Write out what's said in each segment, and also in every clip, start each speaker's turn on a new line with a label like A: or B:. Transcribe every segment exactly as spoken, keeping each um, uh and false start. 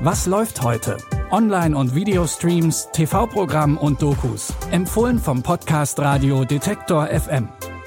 A: Was läuft heute? Online- und Videostreams, T V-Programm und Dokus. Empfohlen vom Podcast Radio Detektor F M.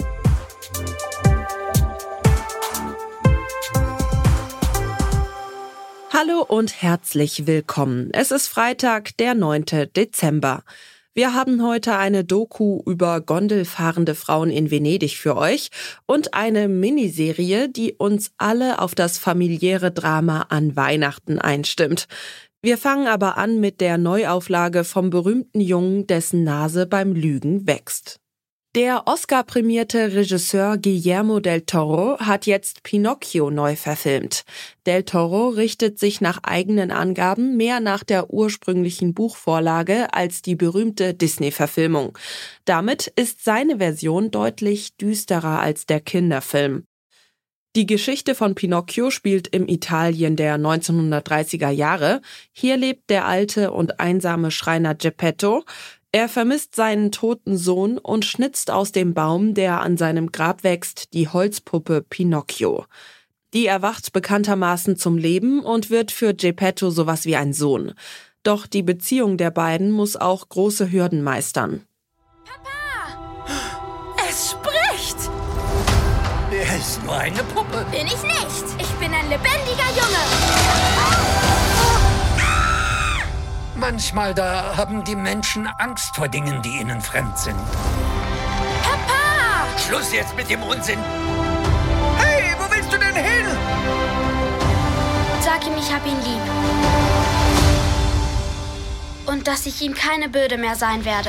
B: Hallo und herzlich willkommen. Es ist Freitag, der neunte Dezember. Wir haben heute eine Doku über gondelfahrende Frauen in Venedig für euch und eine Miniserie, die uns alle auf das familiäre Drama an Weihnachten einstimmt. Wir fangen aber an mit der Neuauflage vom berühmten Jungen, dessen Nase beim Lügen wächst. Der Oscar-prämierte Regisseur Guillermo del Toro hat jetzt Pinocchio neu verfilmt. Del Toro richtet sich nach eigenen Angaben mehr nach der ursprünglichen Buchvorlage als die berühmte Disney-Verfilmung. Damit ist seine Version deutlich düsterer als der Kinderfilm. Die Geschichte von Pinocchio spielt im Italien der neunzehnhundertdreißiger Jahre. Hier lebt der alte und einsame Schreiner Geppetto. Er vermisst seinen toten Sohn und schnitzt aus dem Baum, der an seinem Grab wächst, die Holzpuppe Pinocchio. Die erwacht bekanntermaßen zum Leben und wird für Geppetto sowas wie ein Sohn. Doch die Beziehung der beiden muss auch große Hürden meistern.
C: Papa! Es spricht!
D: Er ist nur eine Puppe.
C: Bin ich nicht! Ich bin ein lebendiger Junge!
D: Manchmal da haben die Menschen Angst vor Dingen, die ihnen fremd sind.
C: Papa!
D: Schluss jetzt mit dem Unsinn! Hey, wo willst du denn hin?
C: Sag ihm, ich hab ihn lieb. Und dass ich ihm keine Bürde mehr sein werde.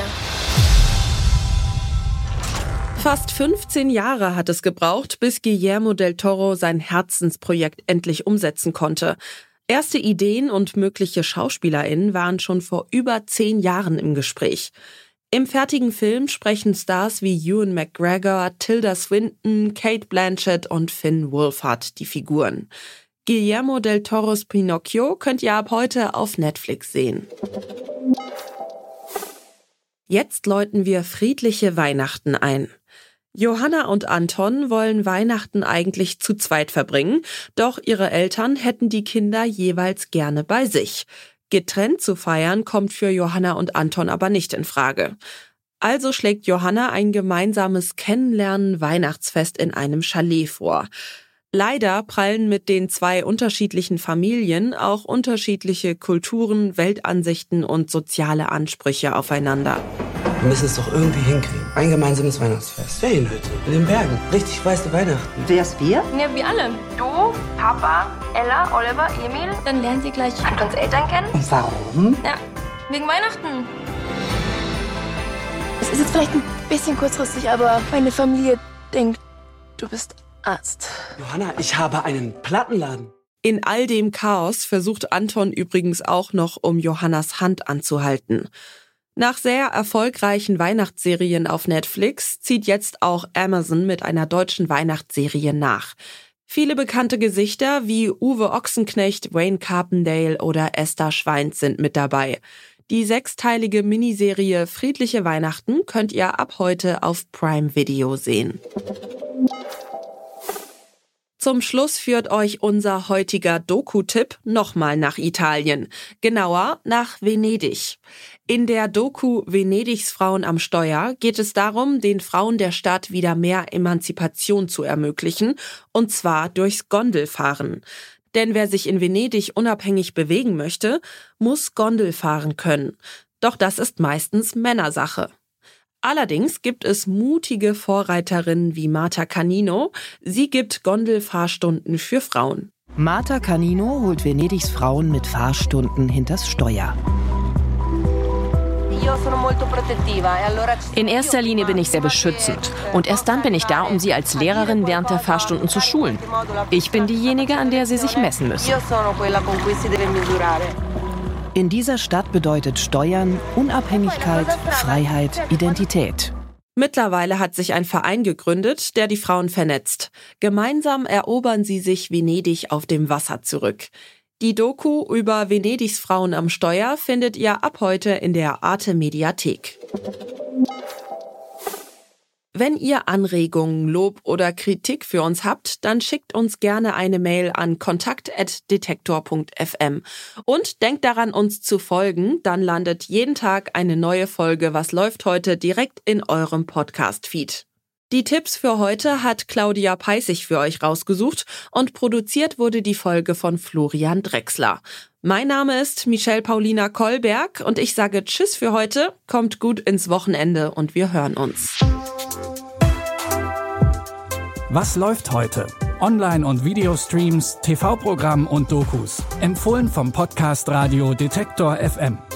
B: Fast fünfzehn Jahre hat es gebraucht, bis Guillermo del Toro sein Herzensprojekt endlich umsetzen konnte. Erste Ideen und mögliche SchauspielerInnen waren schon vor über zehn Jahren im Gespräch. Im fertigen Film sprechen Stars wie Ewan McGregor, Tilda Swinton, Cate Blanchett und Finn Wolfhard die Figuren. Guillermo del Toros Pinocchio könnt ihr ab heute auf Netflix sehen. Jetzt läuten wir friedliche Weihnachten ein. Johanna und Anton wollen Weihnachten eigentlich zu zweit verbringen, doch ihre Eltern hätten die Kinder jeweils gerne bei sich. Getrennt zu feiern kommt für Johanna und Anton aber nicht in Frage. Also schlägt Johanna ein gemeinsames Kennenlernen-Weihnachtsfest in einem Chalet vor. Leider prallen mit den zwei unterschiedlichen Familien auch unterschiedliche Kulturen, Weltansichten und soziale Ansprüche aufeinander.
E: Wir müssen es doch irgendwie hinkriegen. Ein gemeinsames Weihnachtsfest. Ferienhütte. In den Bergen. Richtig weiße Weihnachten.
F: Wer's wir?
G: Ja, wir alle. Du, Papa, Ella, Oliver, Emil. Dann lernen sie gleich Antons Eltern kennen.
E: Und warum?
G: Ja, wegen Weihnachten.
F: Es ist jetzt vielleicht ein bisschen kurzfristig, aber meine Familie denkt, du bist Arzt.
E: Johanna, ich habe einen Plattenladen.
B: In all dem Chaos versucht Anton übrigens auch noch, um Johannas Hand anzuhalten. Nach sehr erfolgreichen Weihnachtsserien auf Netflix zieht jetzt auch Amazon mit einer deutschen Weihnachtsserie nach. Viele bekannte Gesichter wie Uwe Ochsenknecht, Wayne Carpendale oder Esther Schweins sind mit dabei. Die sechsteilige Miniserie Friedliche Weihnachten könnt ihr ab heute auf Prime Video sehen. Zum Schluss führt euch unser heutiger Doku-Tipp nochmal nach Italien, genauer nach Venedig. In der Doku Venedigs Frauen am Steuer geht es darum, den Frauen der Stadt wieder mehr Emanzipation zu ermöglichen, und zwar durchs Gondelfahren. Denn wer sich in Venedig unabhängig bewegen möchte, muss Gondel fahren können. Doch das ist meistens Männersache. Allerdings gibt es mutige Vorreiterinnen wie Marta Canino. Sie gibt Gondelfahrstunden für Frauen.
H: Marta Canino holt Venedigs Frauen mit Fahrstunden hinters Steuer.
I: In erster Linie bin ich sehr beschützend. Und erst dann bin ich da, um sie als Lehrerin während der Fahrstunden zu schulen. Ich bin diejenige, an der sie sich messen müssen.
H: In dieser Stadt bedeutet Steuern Unabhängigkeit, Freiheit, Identität.
B: Mittlerweile hat sich ein Verein gegründet, der die Frauen vernetzt. Gemeinsam erobern sie sich Venedig auf dem Wasser zurück. Die Doku über Venedigs Frauen am Steuer findet ihr ab heute in der Arte Mediathek. Wenn ihr Anregungen, Lob oder Kritik für uns habt, dann schickt uns gerne eine Mail an kontakt at detektor punkt f m. Und denkt daran, uns zu folgen, dann landet jeden Tag eine neue Folge Was läuft heute direkt in eurem Podcast-Feed. Die Tipps für heute hat Claudia Peissig für euch rausgesucht und produziert wurde die Folge von Florian Drechsler. Mein Name ist Michelle Paulina Kolberg und ich sage Tschüss für heute, kommt gut ins Wochenende und wir hören uns.
A: Was läuft heute? Online- und Videostreams, T V-Programm und Dokus. Empfohlen vom Podcast Radio Detektor F M.